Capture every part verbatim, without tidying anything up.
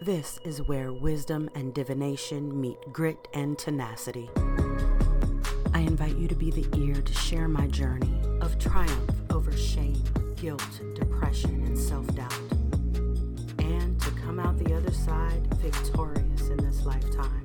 This is where wisdom and divination meet grit and tenacity. I invite you to be the ear to share my journey of triumph over shame, guilt, depression, and self-doubt, and to come out the other side victorious in this lifetime.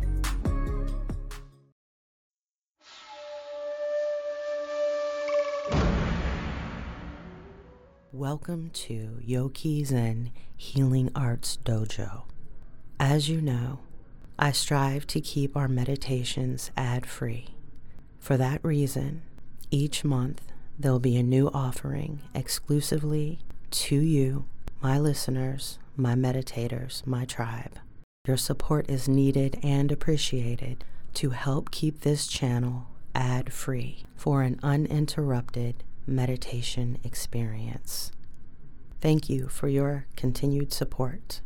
Welcome to Yoki Zen Healing Arts Dojo. As you know, I strive to keep our meditations ad-free. For that reason, each month there'll be a new offering exclusively to you, my listeners, my meditators, my tribe. Your support is needed and appreciated to help keep this channel ad-free for an uninterrupted meditation experience. Thank you for your continued support.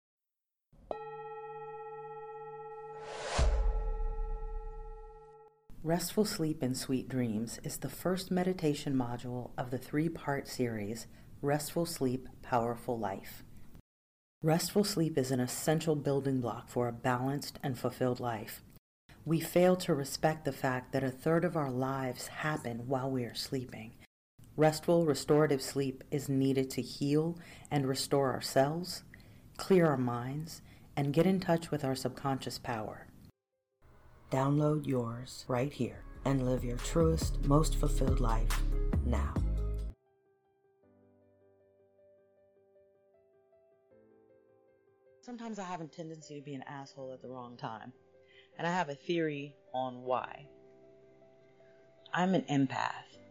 Restful Sleep and Sweet Dreams is the first meditation module of the three-part series, Restful Sleep, Powerful Life. Restful sleep is an essential building block for a balanced and fulfilled life. We fail to respect the fact that a third of our lives happen while we are sleeping. Restful, restorative sleep is needed to heal and restore ourselves, clear our minds, and get in touch with our subconscious power. Download yours right here and live your truest, most fulfilled life now. Sometimes I have a tendency to be an asshole at the wrong time, and I have a theory on why. I'm an empath.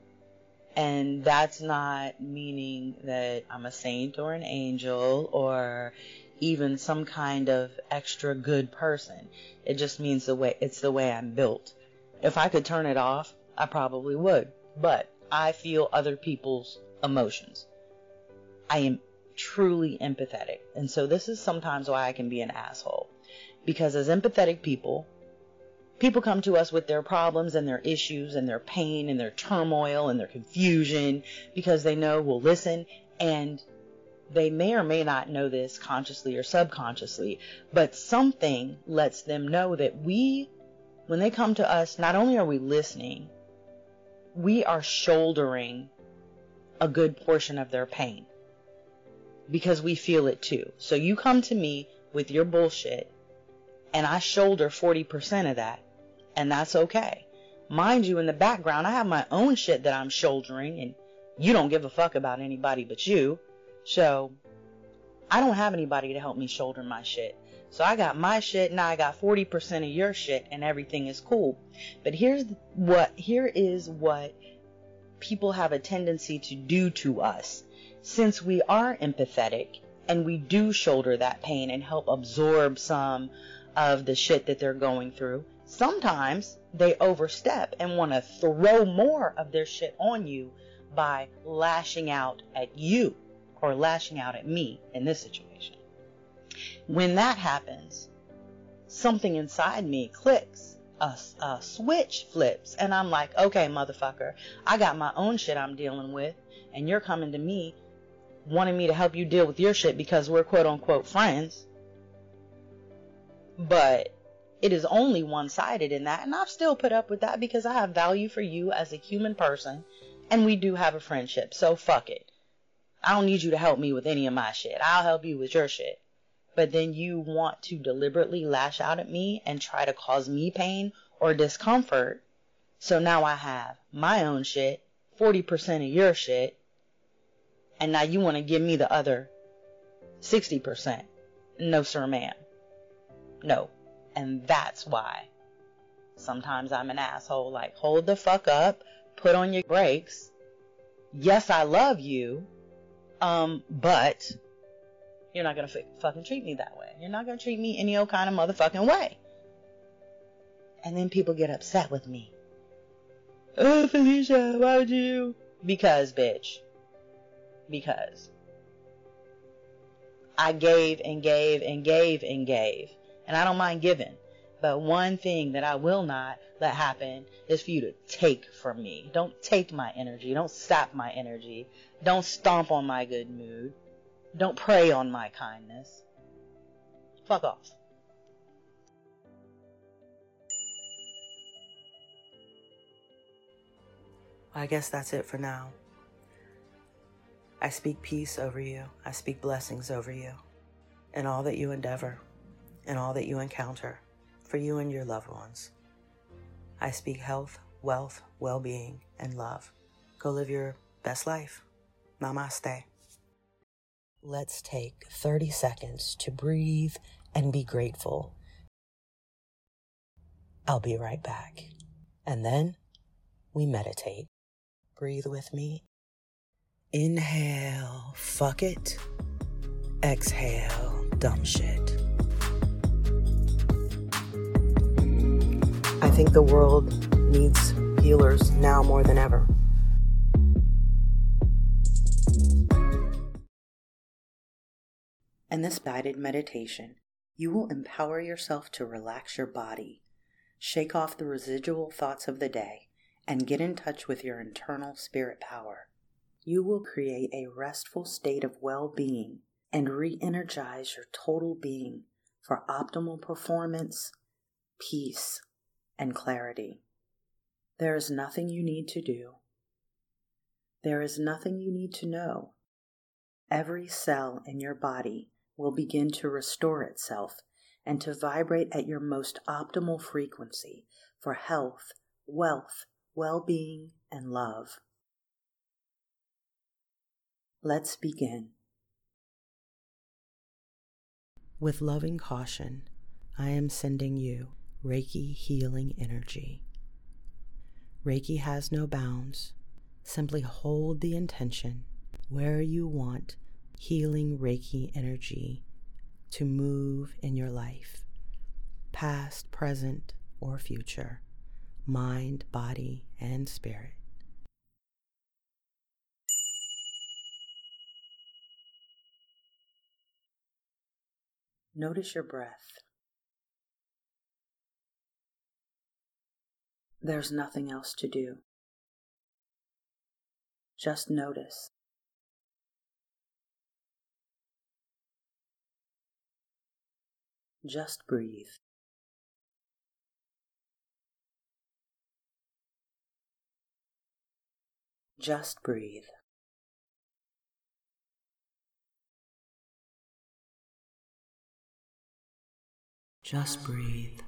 And that's not meaning that I'm a saint or an angel or even some kind of extra good person. It just means the way it's the way I'm built. If I could turn it off, I probably would. But I feel other people's emotions. I am truly empathetic. And so this is sometimes why I can be an asshole. Because as empathetic people, people come to us with their problems and their issues and their pain and their turmoil and their confusion because they know we'll listen, and they may or may not know this consciously or subconsciously, but something lets them know that we, when they come to us, not only are we listening, we are shouldering a good portion of their pain because we feel it too. So you come to me with your bullshit and I shoulder forty percent of that. And that's okay. Mind you, in the background, I have my own shit that I'm shouldering, and you don't give a fuck about anybody but you. So, I don't have anybody to help me shoulder my shit. So I got my shit, now I got forty percent of your shit, and everything is cool. But here's what, here is what people have a tendency to do to us. Since we are empathetic, and we do shoulder that pain and help absorb some of the shit that they're going through, sometimes they overstep and want to throw more of their shit on you by lashing out at you or lashing out at me in this situation. When that happens, something inside me clicks, a, a switch flips, and I'm like, okay, motherfucker, I got my own shit I'm dealing with, and you're coming to me wanting me to help you deal with your shit because we're quote unquote friends. But it is only one-sided in that, and I've still put up with that because I have value for you as a human person, and we do have a friendship, so fuck it. I don't need you to help me with any of my shit. I'll help you with your shit. But then you want to deliberately lash out at me and try to cause me pain or discomfort, so now I have my own shit, forty percent of your shit, and now you want to give me the other sixty percent. No, sir, ma'am. No. And that's why sometimes I'm an asshole. Like, hold the fuck up, put on your brakes. Yes, I love you, um, but you're not gonna f- fucking treat me that way. You're not gonna treat me any old kind of motherfucking way. And then people get upset with me. Oh, Felicia, why would you? Because, bitch. Because I gave and gave and gave and gave. And I don't mind giving. But one thing that I will not let happen is for you to take from me. Don't take my energy. Don't sap my energy. Don't stomp on my good mood. Don't prey on my kindness. Fuck off. I guess that's it for now. I speak peace over you. I speak blessings over you in all that you endeavor, in all that you encounter, for you and your loved ones. I speak health, wealth, well-being, and love. Go live your best life. Namaste. Let's take thirty seconds to breathe and be grateful. I'll be right back. And then we meditate. Breathe with me. Inhale, fuck it. Exhale, dumb shit. I think the world needs healers now more than ever. In this guided meditation, you will empower yourself to relax your body, shake off the residual thoughts of the day, and get in touch with your internal spirit power. You will create a restful state of well-being and re-energize your total being for optimal performance, peace, and clarity. There is nothing you need to do. There is nothing you need to know. Every cell in your body will begin to restore itself and to vibrate at your most optimal frequency for health, wealth, well-being, and love. Let's begin. With loving caution, I am sending you Reiki healing energy. Reiki has no bounds. Simply hold the intention where you want healing Reiki energy to move in your life, past, present, or future, mind, body, and spirit. Notice your breath. There's nothing else to do. Just notice. Just breathe. Just breathe. Just breathe.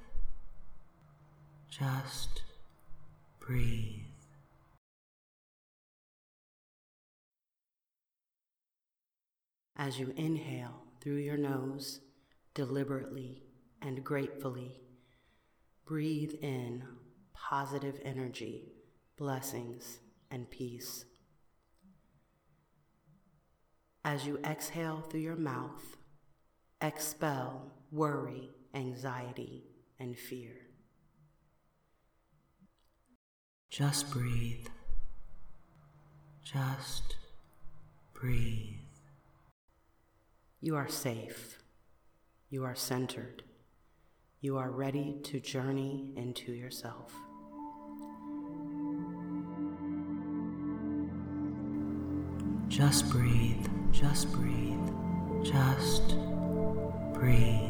Just breathe. As you inhale through your nose, deliberately and gratefully, breathe in positive energy, blessings, and peace. As you exhale through your mouth, expel worry, anxiety, and fear. Just breathe. Just breathe. You are safe. You are centered. You are ready to journey into yourself. Just breathe. Just breathe. Just breathe.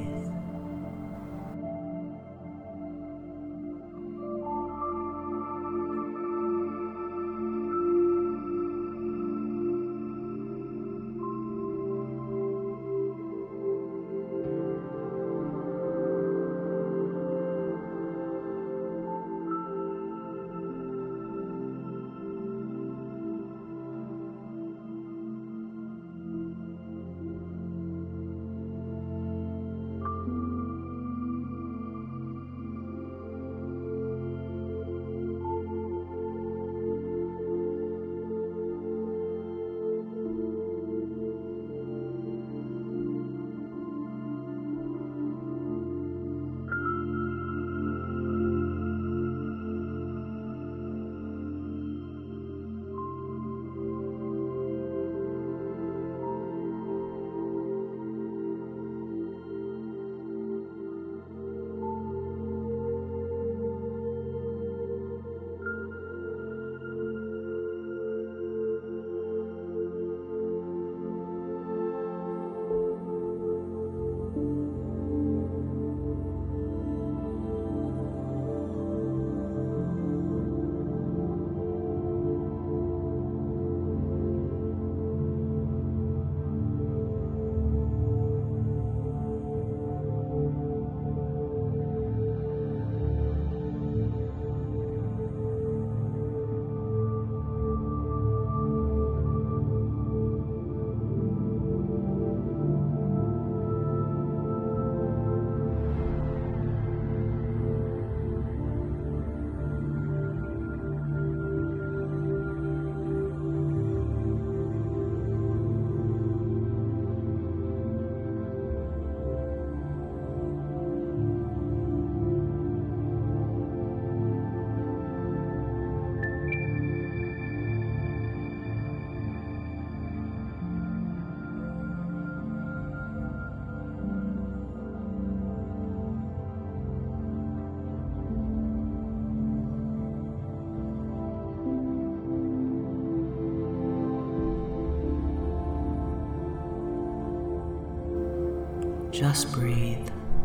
Just breathe.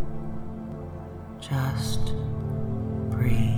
Just breathe.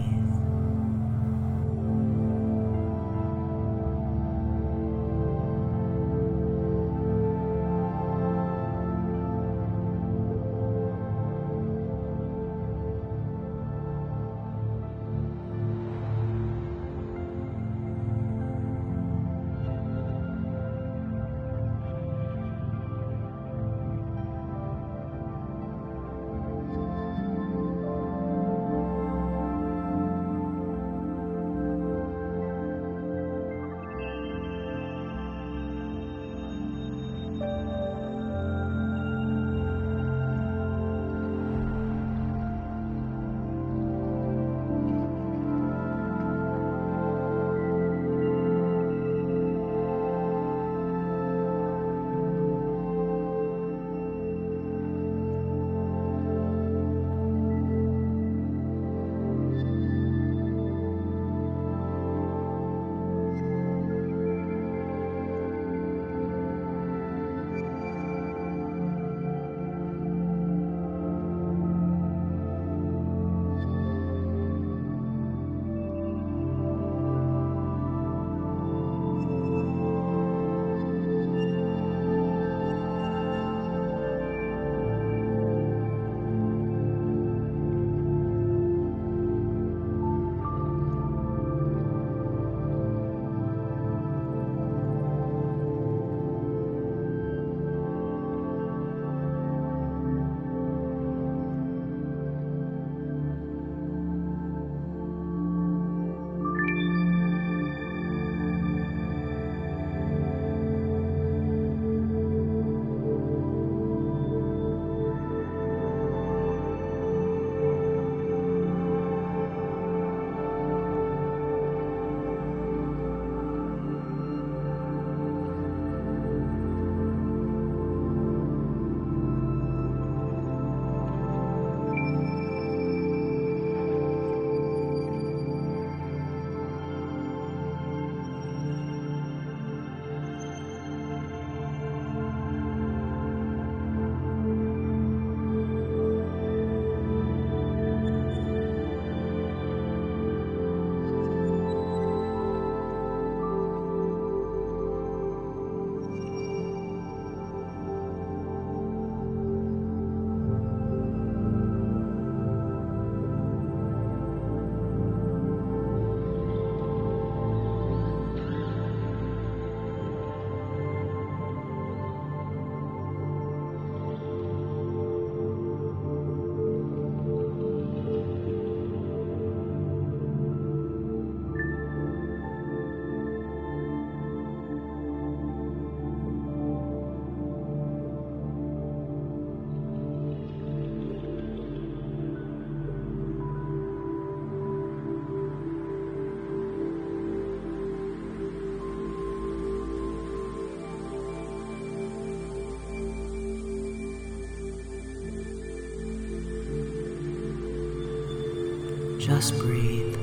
Just breathe.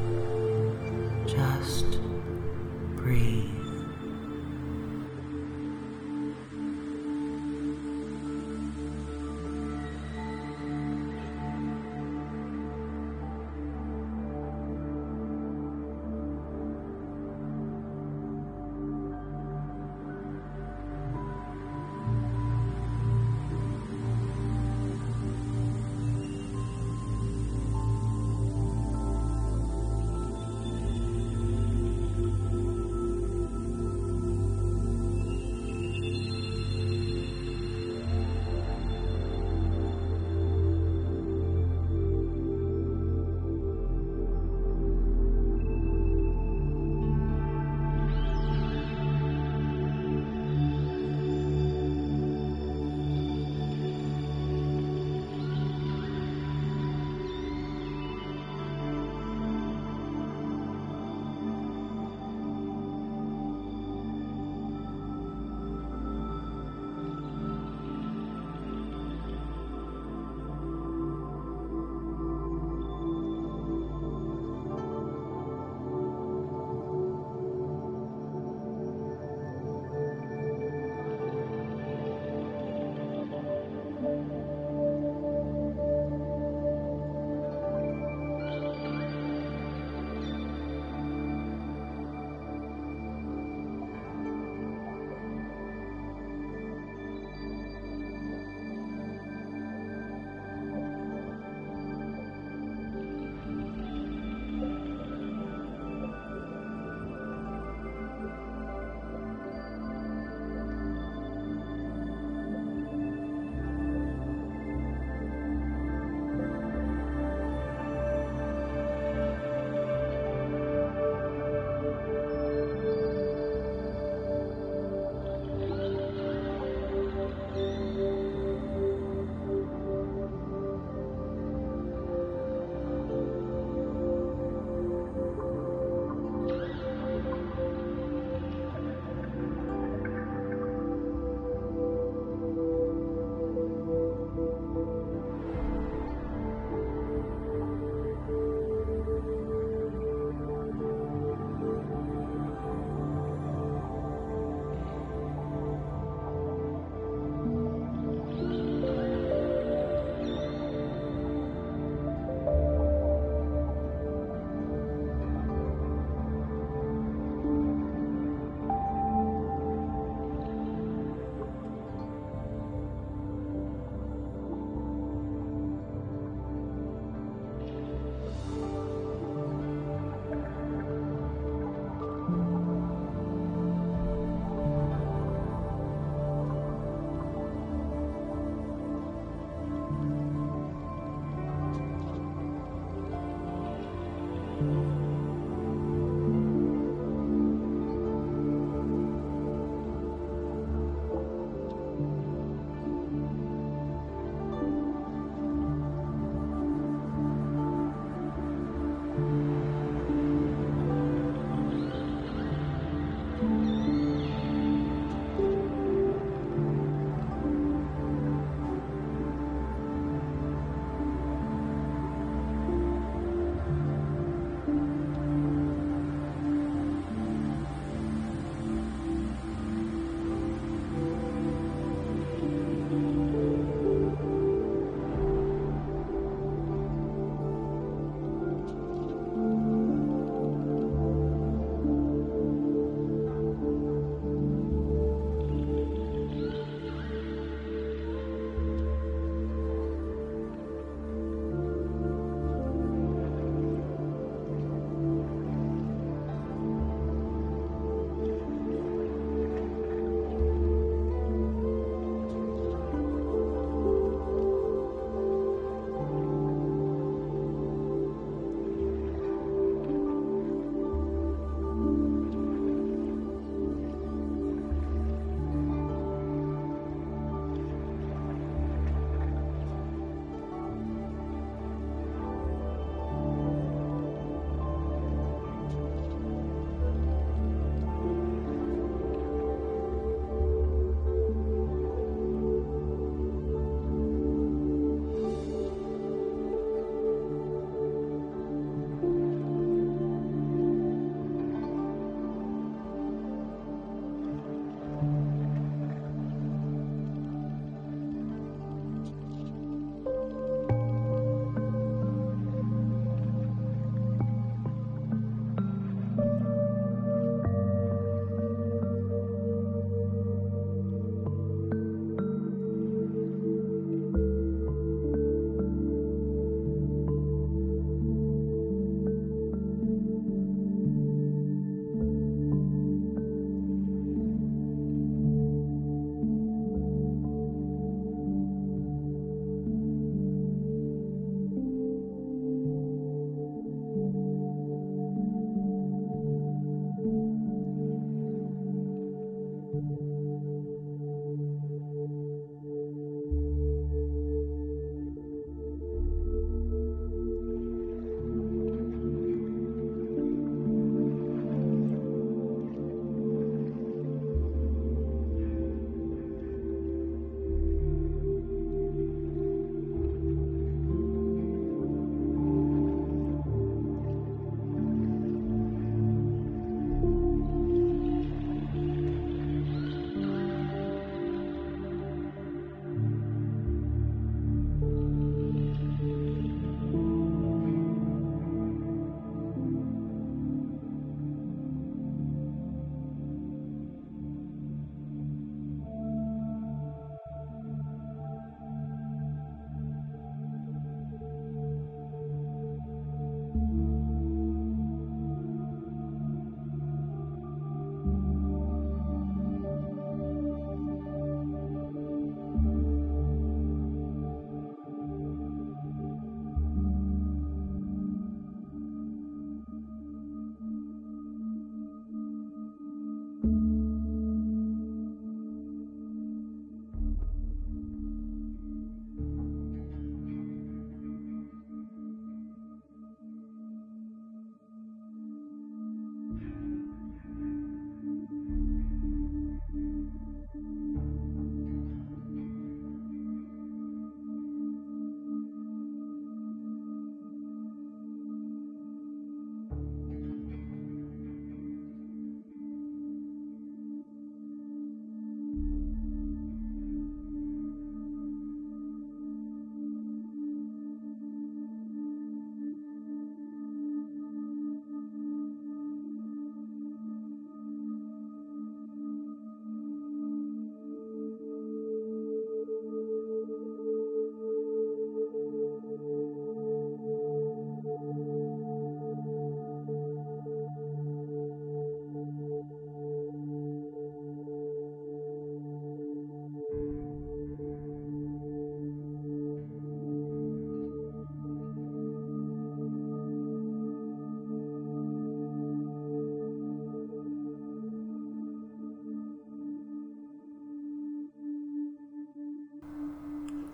Just breathe.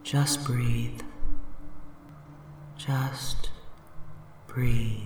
Just breathe. Just breathe.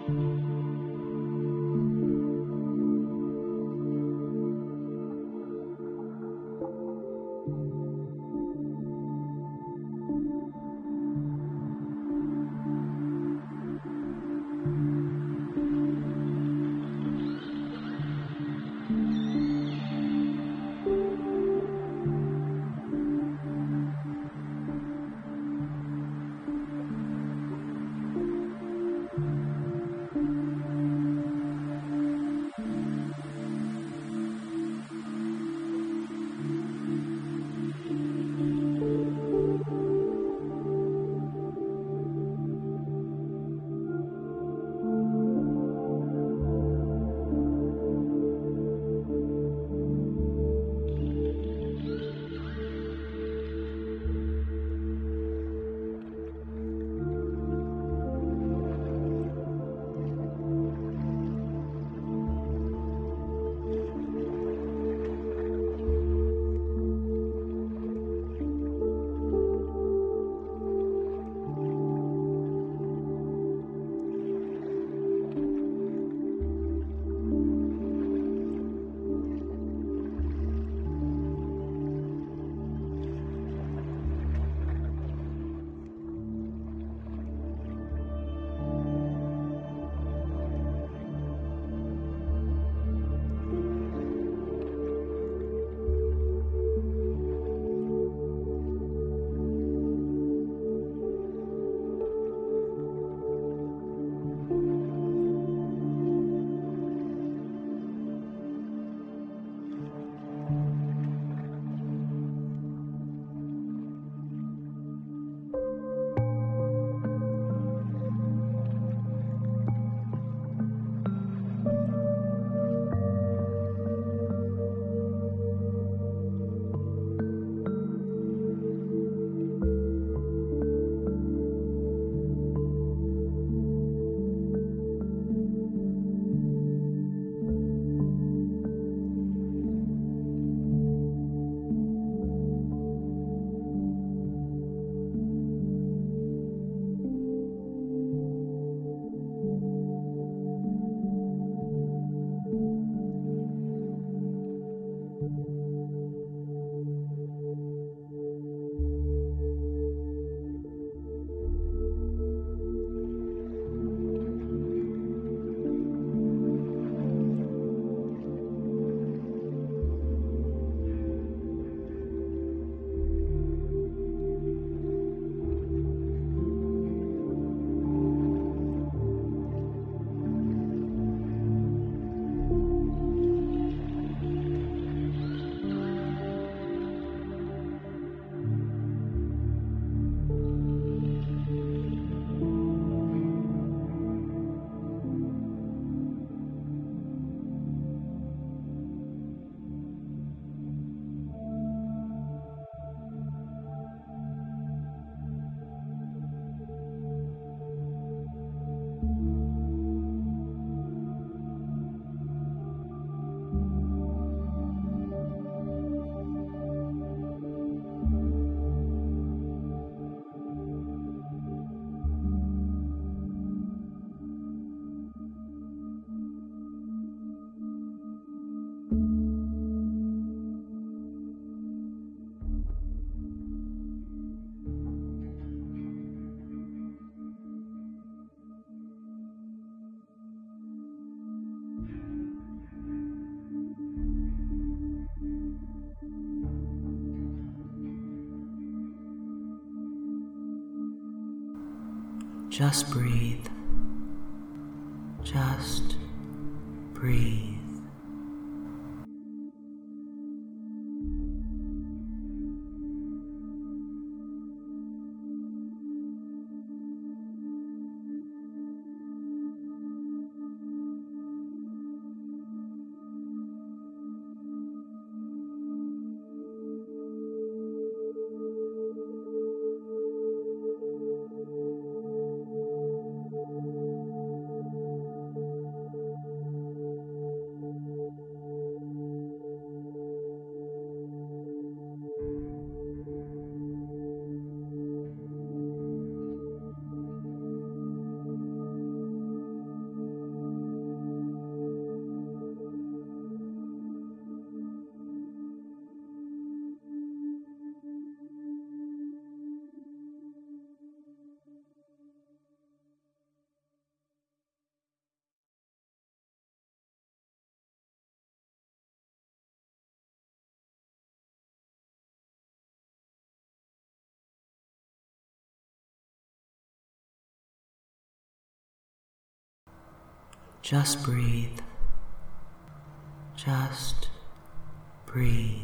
Just breathe. Just breathe. Just breathe. Just breathe.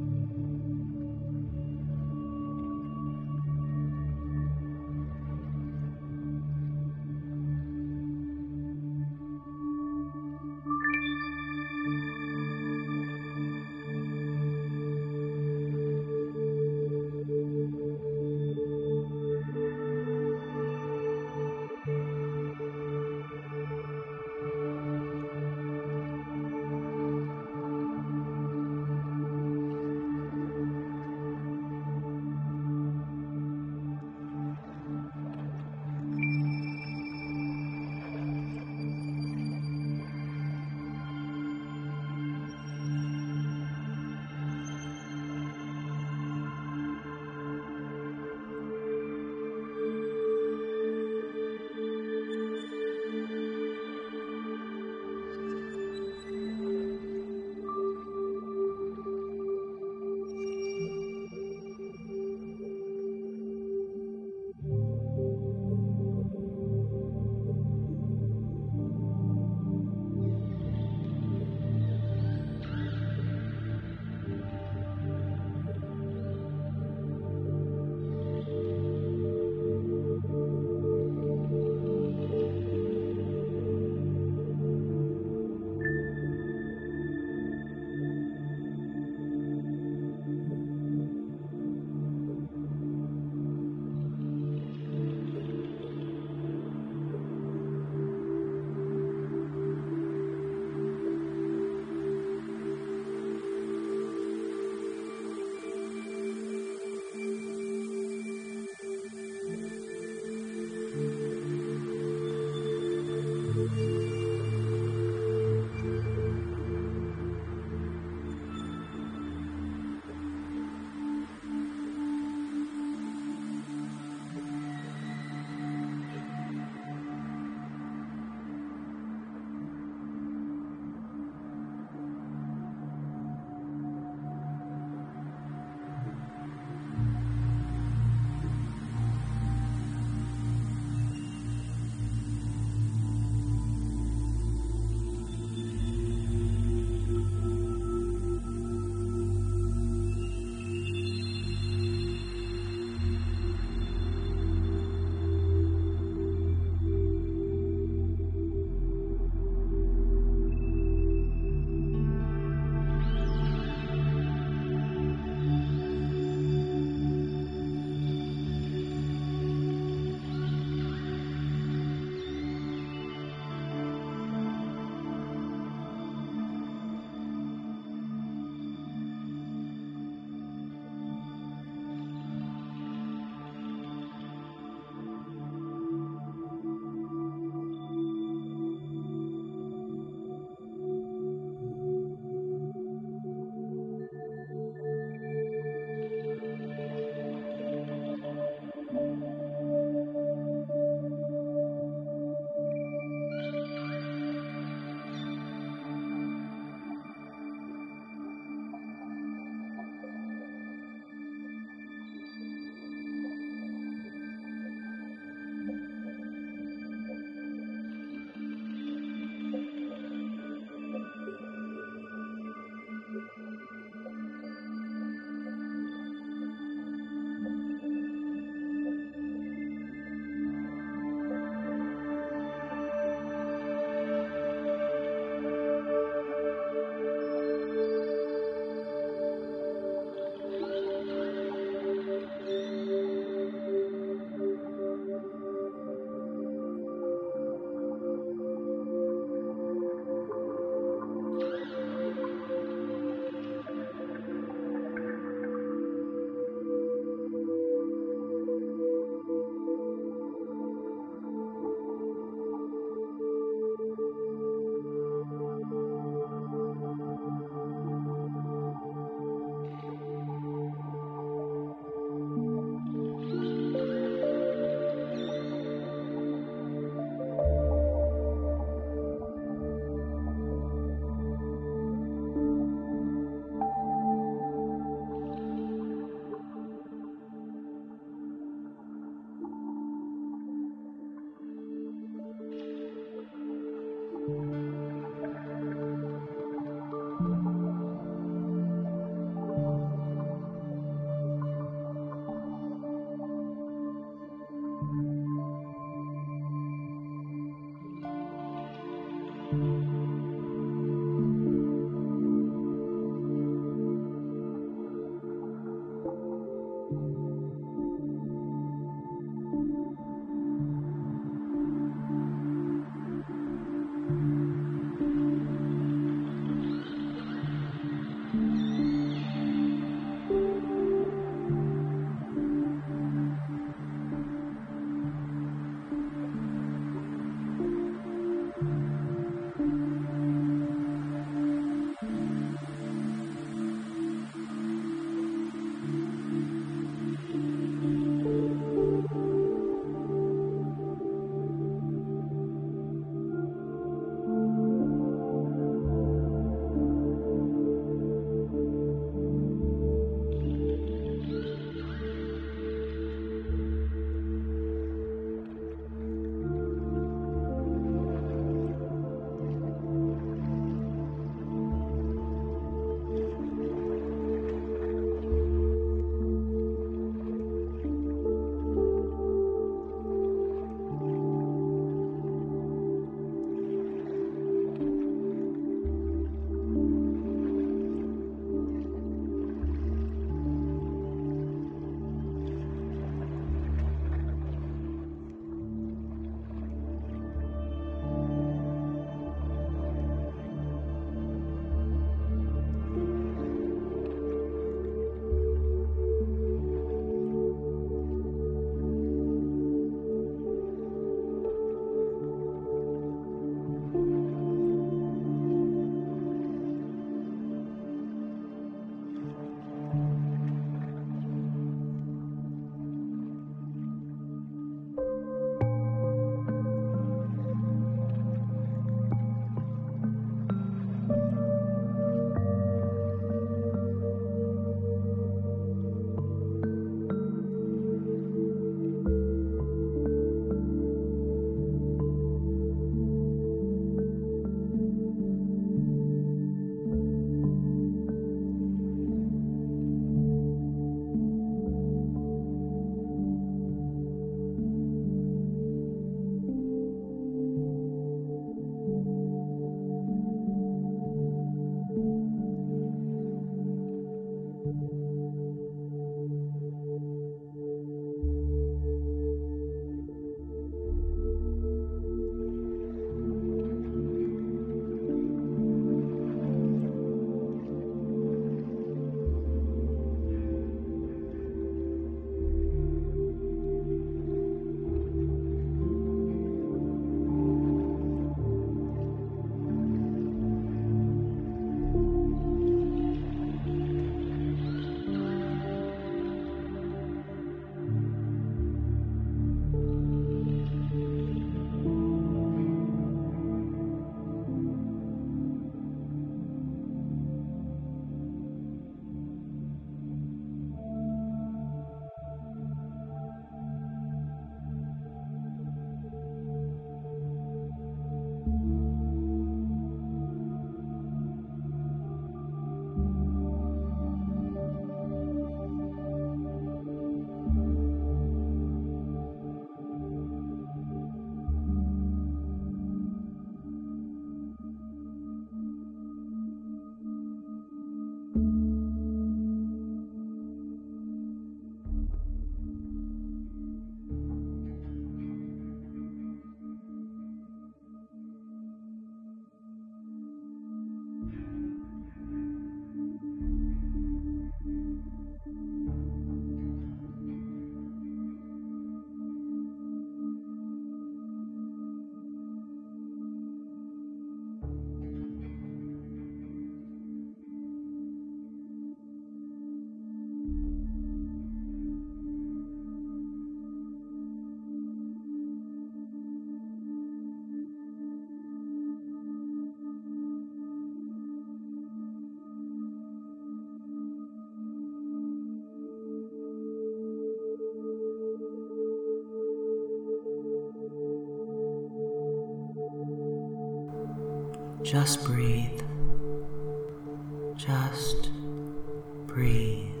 Just breathe. Just breathe.